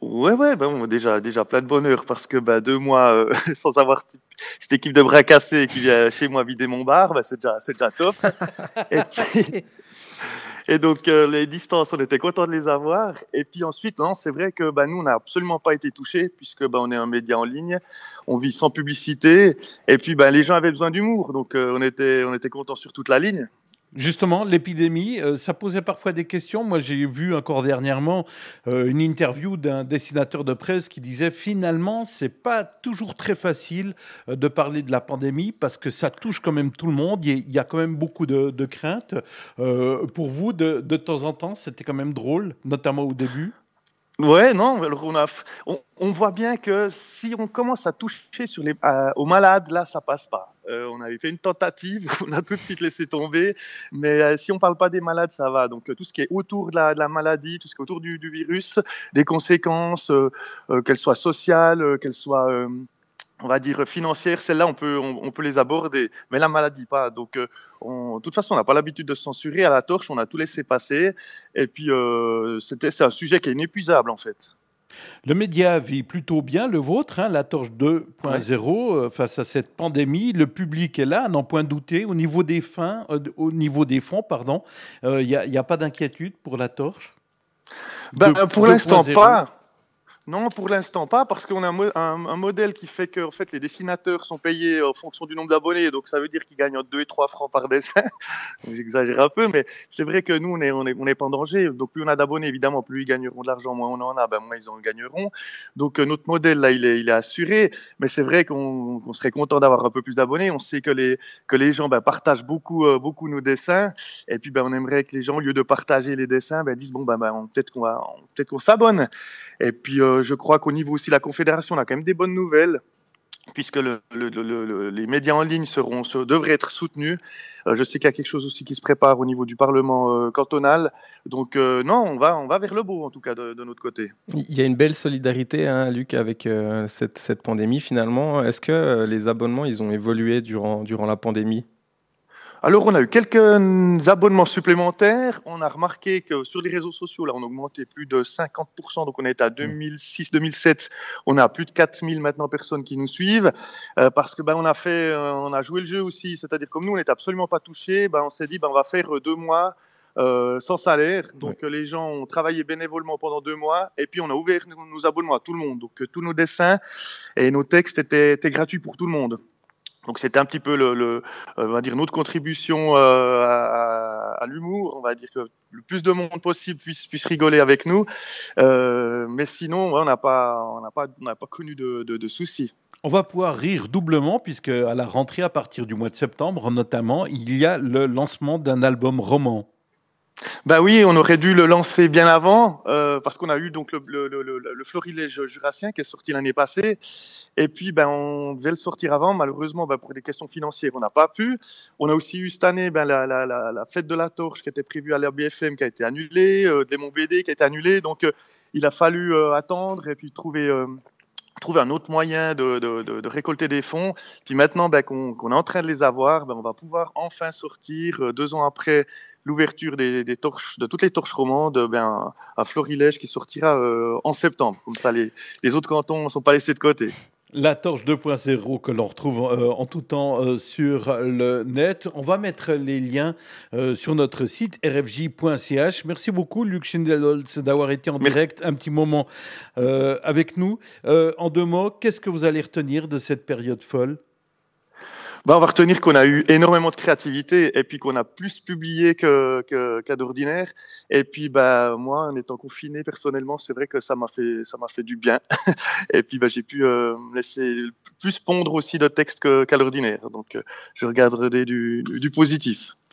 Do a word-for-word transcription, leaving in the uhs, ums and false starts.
Ouais, ouais, bah, bon, déjà, déjà plein de bonheur parce que bah, deux mois euh, sans avoir cette, cette équipe de bras cassés qui vient chez moi vider mon bar, bah, c'est déjà, c'est déjà top. Et, puis- et donc euh, les distances, on était content de les avoir. Et puis ensuite, non, c'est vrai que bah, nous, on n'a absolument pas été touchés puisque bah, on est un média en ligne, on vit sans publicité. Et puis bah, les gens avaient besoin d'humour, donc euh, on était, on était contents sur toute la ligne. Justement, l'épidémie, euh, ça posait parfois des questions. Moi, j'ai vu encore dernièrement euh, une interview d'un dessinateur de presse qui disait finalement, c'est pas toujours très facile euh, de parler de la pandémie parce que ça touche quand même tout le monde. Il y a, il y a quand même beaucoup de, de craintes. Euh, pour vous, de, de temps en temps, c'était quand même drôle, notamment au début. Ouais, non, alors on, a, on, on voit bien que si on commence à toucher sur les, à- aux malades, là, ça passe pas. Euh, on avait fait une tentative, on a tout de suite laissé tomber, mais euh, si on parle pas des malades, ça va. Donc euh, tout ce qui est autour de la, de la maladie, tout ce qui est autour du, du virus, des conséquences, euh, euh, qu'elles soient sociales, euh, qu'elles soient euh, on va dire financières, celles-là, on peut, on, on peut les aborder, mais la maladie, pas. Donc, euh, on, de toute façon, on n'a pas l'habitude de se censurer. À la torche, on a tout laissé passer. Et puis, euh, c'était, c'est un sujet qui est inépuisable, en fait. Le média vit plutôt bien, le vôtre, hein, la torche Ouais. deux point zéro, euh, face à cette pandémie. Le public est là, à n'en point douter. Au niveau des fins, euh, au niveau des fonds, pardon, il n'y a, y a pas d'inquiétude pour la torche Ben, deux- pour l'instant, deux point zéro. pas. Non, pour l'instant pas, parce qu'on a un, mo- un- un modèle qui fait que en fait, les dessinateurs sont payés en fonction du nombre d'abonnés, donc ça veut dire qu'ils gagnent entre deux et trois francs par dessin. J'exagère un peu, mais c'est vrai que nous, on est, on est, on est pas en danger. Donc plus on a d'abonnés, évidemment, plus ils gagneront de l'argent, moins on en a, ben, moins ils en gagneront. Donc euh, notre modèle, là, il est, il est assuré, mais c'est vrai qu'on qu'on serait content d'avoir un peu plus d'abonnés. On sait que les, que les gens ben, partagent beaucoup, euh, beaucoup nos dessins, et puis ben, on aimerait que les gens, au lieu de partager les dessins, ben, disent, bon, ben, ben, on- peut-être qu'on va, peut-être qu'on s'abonne. Et puis, euh, je crois qu'au niveau aussi de la Confédération, on a quand même des bonnes nouvelles, puisque le, le, le, le, les médias en ligne seront, se, devraient être soutenus. Euh, je sais qu'il y a quelque chose aussi qui se prépare au niveau du Parlement euh, cantonal. Donc, euh, non, on va, on va vers le beau, en tout cas, de, de notre côté. Il y a une belle solidarité, hein, Luc, avec euh, cette, cette pandémie finalement. Est-ce que euh, les abonnements, ils ont évolué durant, durant la pandémie? Alors, on a eu quelques abonnements supplémentaires. On a remarqué que sur les réseaux sociaux, là, on a augmenté plus de cinquante pour cent. Donc, on est à deux mille six, deux mille sept. On a plus de quatre mille maintenant personnes qui nous suivent. Euh, parce que, ben, on a fait, euh, on a joué le jeu aussi. C'est-à-dire, comme nous, on n'était absolument pas touchés, ben, on s'est dit, ben, on va faire euh, deux mois. Euh, sans salaire, Ouais. donc euh, les gens ont travaillé bénévolement pendant deux mois, et puis on a ouvert nos, nos abonnements à tout le monde. Donc euh, tous nos dessins et nos textes étaient, étaient gratuits pour tout le monde. Donc c'était un petit peu le, le euh, on va dire notre contribution euh, à, à l'humour. On va dire que le plus de monde possible puisse, puisse rigoler avec nous. Euh, mais sinon, ouais, on n'a pas, on n'a pas, on n'a pas connu de, de, de soucis. On va pouvoir rire doublement puisque à la rentrée, à partir du mois de septembre notamment, il y a le lancement d'un album roman. Bah oui, on aurait dû le lancer bien avant euh, parce qu'on a eu donc le, le, le, le, le Florilège jurassien qui est sorti l'année passée. Et puis, ben, on devait le sortir avant. Malheureusement, ben, pour des questions financières, on n'a pas pu. On a aussi eu cette année ben, la, la, la, la fête de la torche qui était prévue à l'R B F M qui a été annulée, euh, Démon B D qui a été annulée. Donc, euh, il a fallu euh, attendre et puis trouver, euh, trouver un autre moyen de, de, de, de récolter des fonds. Puis maintenant ben, qu'on qu'on est en train de les avoir, ben, on va pouvoir enfin sortir, euh, deux ans après l'ouverture des, des torches, de toutes les torches romandes, ben, un florilège qui sortira euh, en septembre. Comme ça, les, les autres cantons ne sont pas laissés de côté. La torche deux point zéro que l'on retrouve euh, en tout temps euh, sur le net. On va mettre les liens euh, sur notre site r f j point c h. Merci beaucoup, Luc Schindelholz, d'avoir été en Merci. direct un petit moment euh, avec nous. Euh, en deux mots, qu'est-ce que vous allez retenir de cette période folle? Ben, on va retenir qu'on a eu énormément de créativité et puis qu'on a plus publié que, que, qu'à d'ordinaire. Et puis, ben, moi, en étant confiné personnellement, c'est vrai que ça m'a fait, ça m'a fait du bien. Et puis, ben, j'ai pu euh, me laisser plus pondre aussi de textes que, qu'à l'ordinaire. Donc, euh, je regarderai du, du, du positif.